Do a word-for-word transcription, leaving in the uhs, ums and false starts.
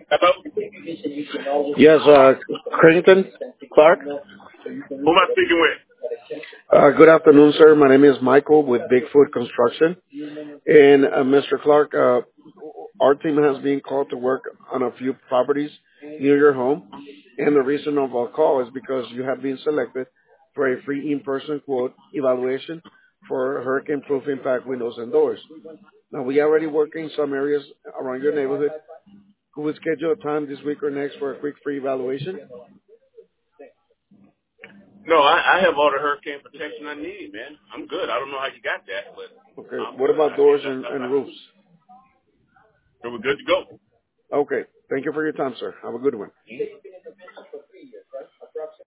Hello? Yes, uh, Crington Clark. Who am I speaking with? Uh, good afternoon, sir. My name is Michael with Bigfoot Construction. And uh, mister Clark, uh, our team has been called to work on a few properties near your home. And the reason of our call is because you have been selected for a free in-person quote evaluation for hurricane-proof impact windows and doors. Now, we are already working in some areas around your neighborhood. Could we schedule a time this week or next for a quick free evaluation? No, I, I have all the hurricane protection I need, man. I'm good. I don't know how you got that, but Okay. I'm What good. about I can't doors let and, nothing and happen. roofs? So we're good to go. Okay. Thank you for your time, sir. Have a good one.